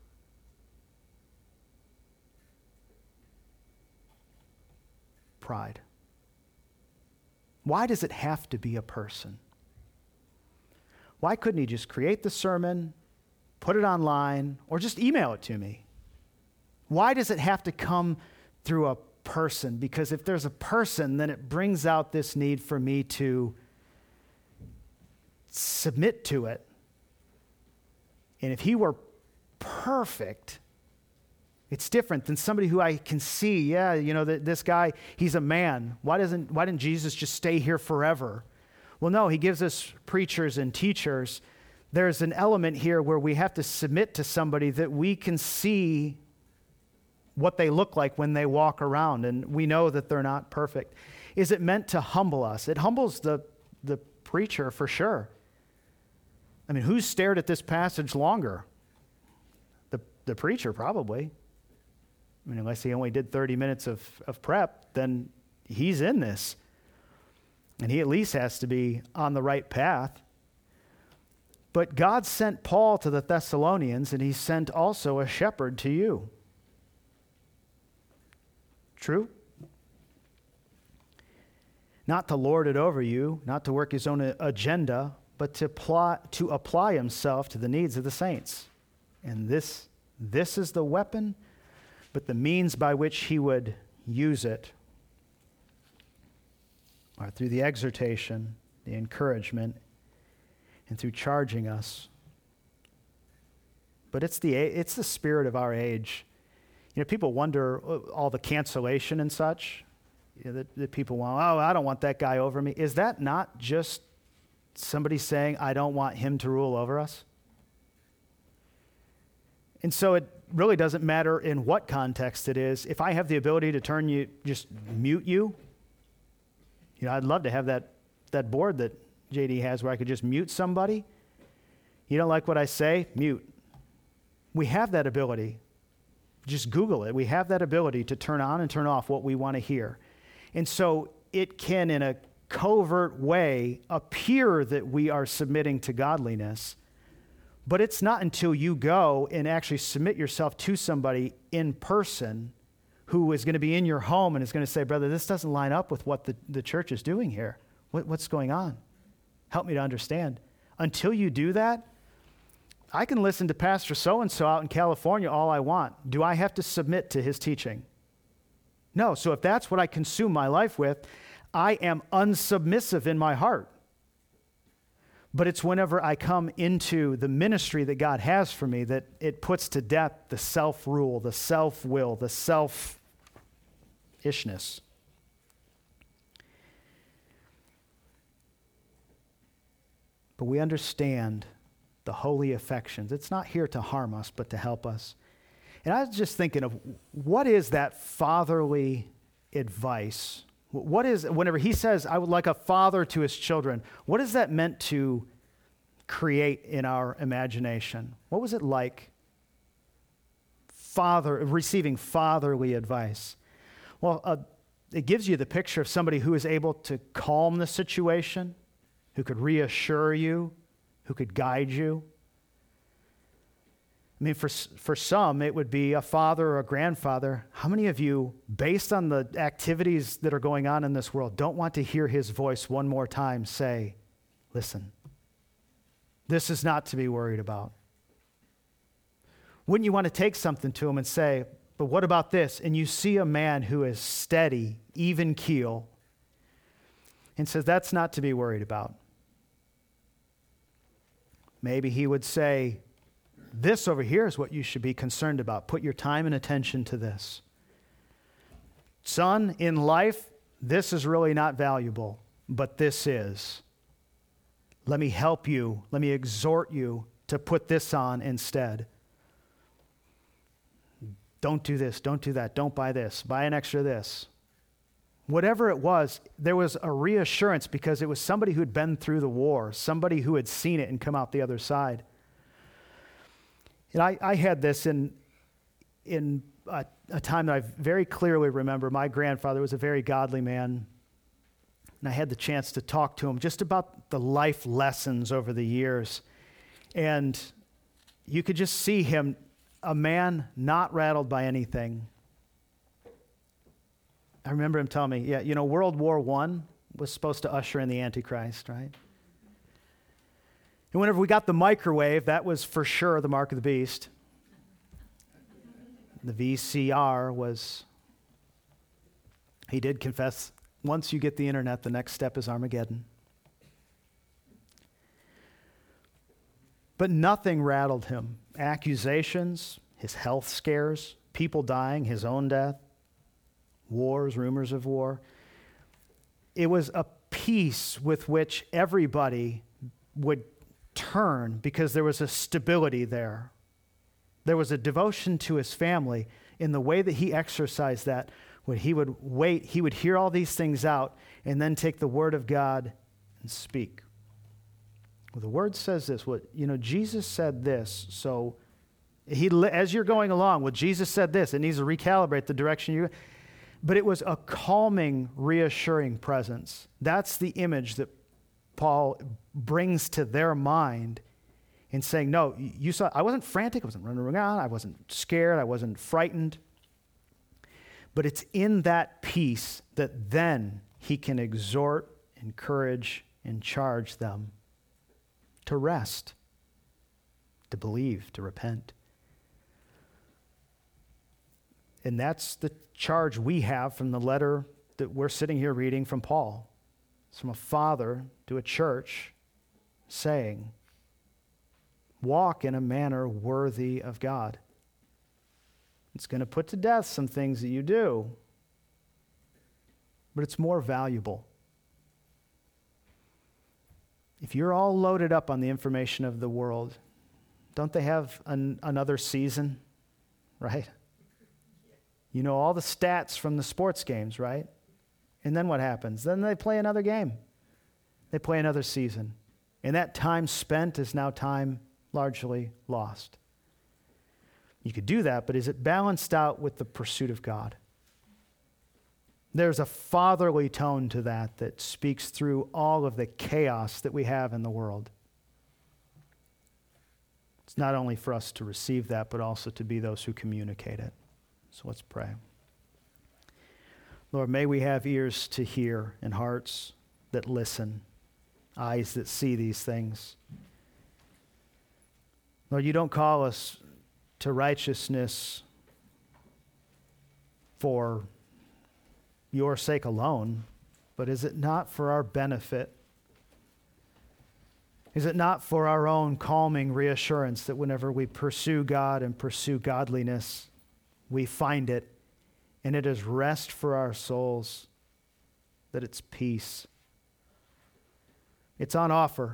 Speaker 1: Pride. Why does it have to be a person? Why couldn't he just create the sermon, put it online, or just email it to me? Why does it have to come through a person? Because if there's a person, then it brings out this need for me to submit to it. And if he were perfect, it's different than somebody who I can see, yeah, you know, th- this guy, he's a man. Why doesn't, why didn't Jesus just stay here forever? Well, no, he gives us preachers and teachers. There's an element here where we have to submit to somebody that we can see what they look like when they walk around, and we know that they're not perfect. Is it meant to humble us? It humbles the, the preacher for sure. I mean, who's stared at this passage longer? The, the preacher, probably. I mean, unless he only did thirty minutes of, of prep, then he's in this. And he at least has to be on the right path. But God sent Paul to the Thessalonians, and he sent also a shepherd to you. True? Not to lord it over you, not to work his own agenda, but to apply, to apply himself to the needs of the saints. And this, this is the weapon, but the means by which he would use it are through the exhortation, the encouragement, and through charging us. But it's the it's the spirit of our age. You know, people wonder all the cancellation and such. You know, that, that people want, oh, I don't want that guy over me. Is that not just somebody saying, I don't want him to rule over us? And so it really doesn't matter in what context it is. If I have the ability to turn you, just mute you, you know, I'd love to have that, that board that J D has where I could just mute somebody. You don't like what I say? Mute. We have that ability. Just Google it. We have that ability to turn on and turn off what we want to hear. And so it can, in a covert way, appear that we are submitting to godliness, but it's not until you go and actually submit yourself to somebody in person who is going to be in your home and is going to say, brother, this doesn't line up with what the, the church is doing here. What, what's going on? Help me to understand. Until you do that, I can listen to Pastor so-and-so out in California all I want. Do I have to submit to his teaching? No. So if that's what I consume my life with, I am unsubmissive in my heart. But it's whenever I come into the ministry that God has for me that it puts to death the self-rule, the self-will, the self-ishness. But we understand the holy affections. It's not here to harm us, but to help us. And I was just thinking of what is that fatherly advice? What is, whenever he says, I would like a father to his children, what is that meant to create in our imagination? What was it like father, receiving fatherly advice? Well, uh, it gives you the picture of somebody who is able to calm the situation, who could reassure you, who could guide you. I mean, for for some, it would be a father or a grandfather. How many of you, based on the activities that are going on in this world, don't want to hear his voice one more time say, listen, this is not to be worried about? Wouldn't you want to take something to him and say, but what about this? And you see a man who is steady, even keel, and says, that's not to be worried about. Maybe he would say, this over here is what you should be concerned about. Put your time and attention to this. Son, in life, this is really not valuable, but this is. Let me help you. Let me exhort you to put this on instead. Don't do this, don't do that, don't buy this, buy an extra this. Whatever it was, there was a reassurance because it was somebody who had been through the war, somebody who had seen it and come out the other side. And I, I had this in, in a, a time that I very clearly remember. My grandfather was a very godly man, and I had the chance to talk to him just about the life lessons over the years. And you could just see him, a man not rattled by anything. I remember him telling me, yeah, you know, World War One was supposed to usher in the Antichrist, right? And whenever we got the microwave, that was for sure the mark of the beast. The V C R was, he did confess, once you get the internet, the next step is Armageddon. But nothing rattled him. Accusations, his health scares, people dying, his own death, wars, rumors of war. It was a peace with which everybody would turn because there was a stability there. There was a devotion to his family in the way that he exercised that. When he would wait, he would hear all these things out and then take the word of God and speak. Well, the word says this. What, you know, Jesus said this, so he, as you're going along, well, Jesus said this. It needs to recalibrate the direction you. But it was a calming, reassuring presence. That's the image that Paul brings to their mind in saying, no, you saw, I wasn't frantic, I wasn't running around, I wasn't scared, I wasn't frightened. But it's in that peace that then he can exhort, encourage, and charge them to rest, to believe, to repent. And that's the charge we have from the letter that we're sitting here reading from Paul. It's from a father to a church saying, walk in a manner worthy of God. It's going to put to death some things that you do, but it's more valuable. If you're all loaded up on the information of the world, don't they have an, another season, right? You know all the stats from the sports games, right? And then what happens? Then they play another game. They play another season. And that time spent is now time largely lost. You could do that, but is it balanced out with the pursuit of God? There's a fatherly tone to that that speaks through all of the chaos that we have in the world. It's not only for us to receive that, but also to be those who communicate it. So let's pray. Lord, may we have ears to hear and hearts that listen, eyes that see these things. Lord, you don't call us to righteousness for your sake alone, but is it not for our benefit? Is it not for our own calming reassurance that whenever we pursue God and pursue godliness, we find it, and it is rest for our souls, that it's peace. It's on offer.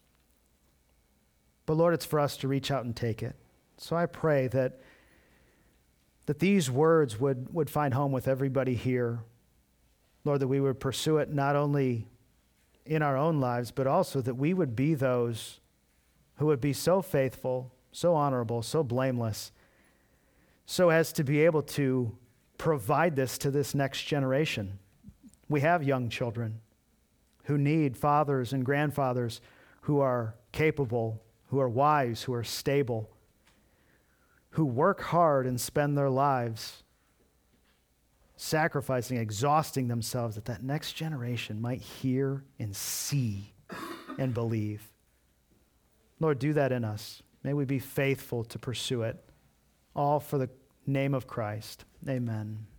Speaker 1: But Lord, it's for us to reach out and take it. So I pray that, that these words would, would find home with everybody here. Lord, that we would pursue it not only in our own lives, but also that we would be those who would be so faithful, so honorable, so blameless, so as to be able to provide this to this next generation. We have young children who need fathers and grandfathers who are capable, who are wise, who are stable, who work hard and spend their lives sacrificing, exhausting themselves, that that next generation might hear and see and believe. Lord, do that in us. May we be faithful to pursue it, all for the name of Christ. Amen.